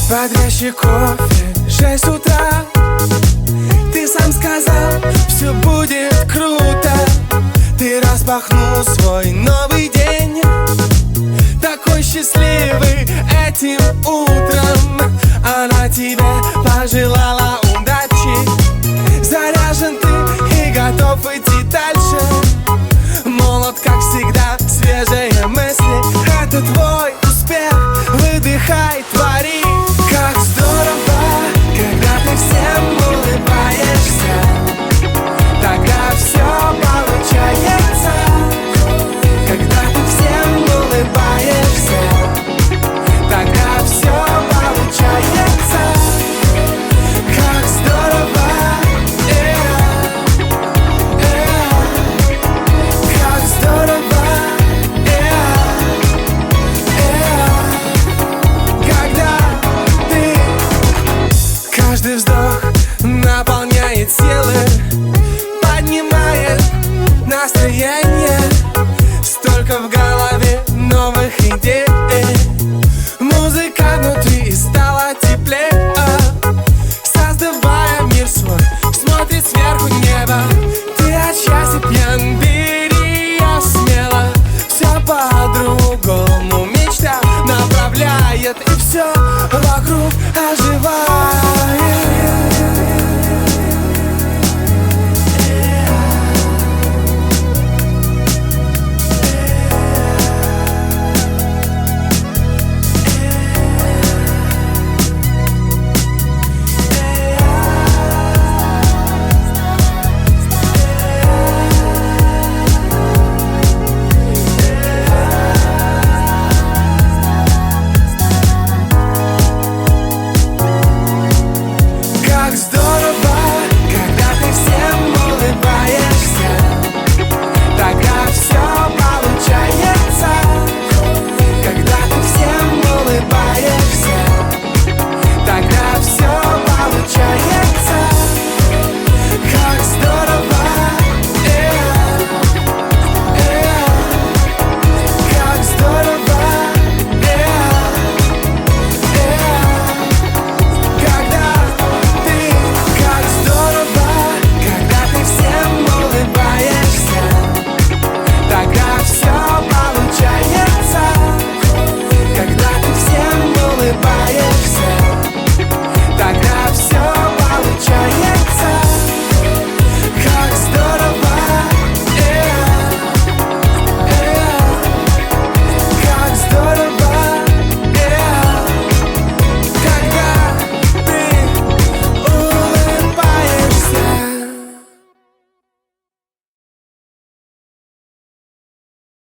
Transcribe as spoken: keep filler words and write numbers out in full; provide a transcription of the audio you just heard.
Бодрящий кофе, шесть утра. Ты сам сказал, все будет круто. Ты распахнул свой новый день, такой счастливый этим утром. Она тебе пожелала удачи. Заряжен ты и готов идти дальше. Молод, как всегда, свежие мысли. Это твой успех, выдыхай, твори. Как здорово, когда ты всем улыбаешься. Тогда все получается. Когда ты всем улыбаешься, тогда все получается. Как здорово, yeah, yeah. Как здорово, yeah, yeah. Когда ты, каждый вздох наполняет силы, поднимает настроение. Столько в голове новых идей. Музыка внутри стала теплее, создавая мир свой, смотрит сверху небо. Ты от счастья пьян, бери ее смело. Все по-другому, мечта направляет, и все вокруг оживает.